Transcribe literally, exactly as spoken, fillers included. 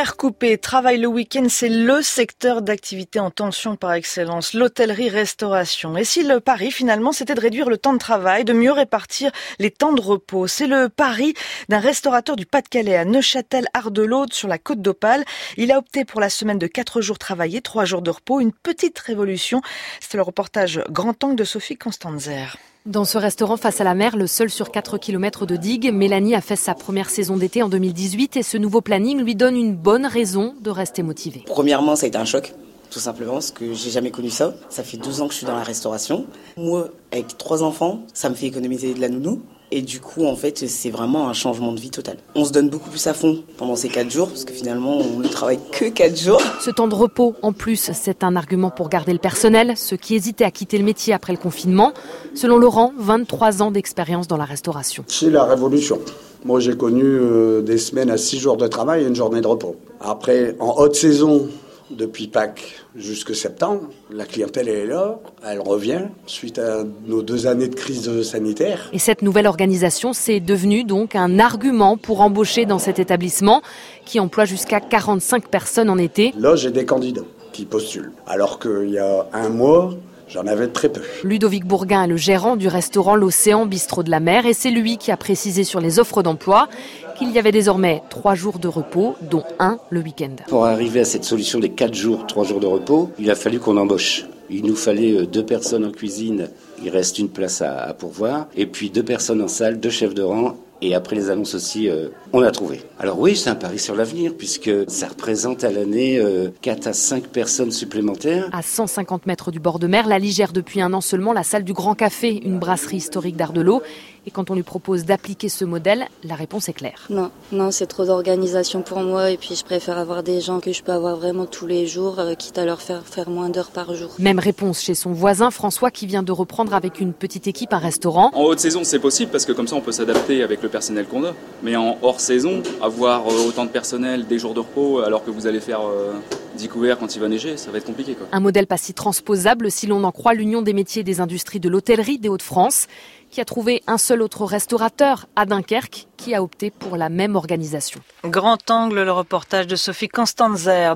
Horaires coupés, travail le week-end, c'est le secteur d'activité en tension par excellence, l'hôtellerie-restauration. Et si le pari, finalement, c'était de réduire le temps de travail, de mieux répartir les temps de repos. C'est le pari d'un restaurateur du Pas-de-Calais à Neuchâtel-Ardelaude sur la côte d'Opale. Il a opté pour la semaine de quatre jours travaillés, trois jours de repos, une petite révolution. C'était le reportage Grand Angle de Sophie Constanzer. Dans ce restaurant face à la mer, le seul sur quatre kilomètres de digue, Mélanie a fait sa première saison d'été en deux mille dix-huit et ce nouveau planning lui donne une bonne raison de rester motivée. Premièrement, ça a été un choc, tout simplement, parce que j'ai jamais connu ça. Ça fait douze ans que je suis dans la restauration. Moi, avec trois enfants, ça me fait économiser de la nounou. Et du coup, en fait, c'est vraiment un changement de vie total. On se donne beaucoup plus à fond pendant ces quatre jours, parce que finalement, on ne travaille que quatre jours. Ce temps de repos, en plus, c'est un argument pour garder le personnel, ceux qui hésitaient à quitter le métier après le confinement. Selon Laurent, vingt-trois ans d'expérience dans la restauration. C'est la révolution. Moi, j'ai connu euh, des semaines à six jours de travail et une journée de repos. Après, en haute saison, depuis Pâques jusqu'à septembre, la clientèle est là, elle revient suite à nos deux années de crise sanitaire. Et cette nouvelle organisation, c'est devenu donc un argument pour embaucher dans cet établissement qui emploie jusqu'à quarante-cinq personnes en été. Là, j'ai des candidats qui postulent, alors qu'il y a un mois, j'en avais très peu. Ludovic Bourguin est le gérant du restaurant L'Océan Bistrot de la Mer et c'est lui qui a précisé sur les offres d'emploi qu'il y avait désormais trois jours de repos, dont un le week-end. Pour arriver à cette solution des quatre jours, trois jours de repos, il a fallu qu'on embauche. Il nous fallait deux personnes en cuisine, il reste une place à, à pourvoir, et puis deux personnes en salle, deux chefs de rang. Et après les annonces aussi, euh, on a trouvé. Alors oui, c'est un pari sur l'avenir, puisque ça représente à l'année euh, quatre à cinq personnes supplémentaires. À cent cinquante mètres du bord de mer, Lali gère depuis un an seulement la salle du Grand Café, une brasserie historique d'Ardelot. Et quand on lui propose d'appliquer ce modèle, la réponse est claire. Non, non, c'est trop d'organisation pour moi. Et puis je préfère avoir des gens que je peux avoir vraiment tous les jours, euh, quitte à leur faire faire moins d'heures par jour. Même réponse chez son voisin François, qui vient de reprendre avec une petite équipe un restaurant. En haute saison, c'est possible parce que comme ça, on peut s'adapter avec le personnel qu'on a. Mais en hors saison, avoir autant de personnel, des jours de repos, alors que vous allez faire euh, dix couverts quand il va neiger, ça va être compliqué, quoi. Un modèle pas si transposable si l'on en croit l'Union des métiers et des industries de l'hôtellerie des Hauts-de-France, qui a trouvé un seul autre restaurateur à Dunkerque qui a opté pour la même organisation. Grand Angle, le reportage de Sophie Constanzer.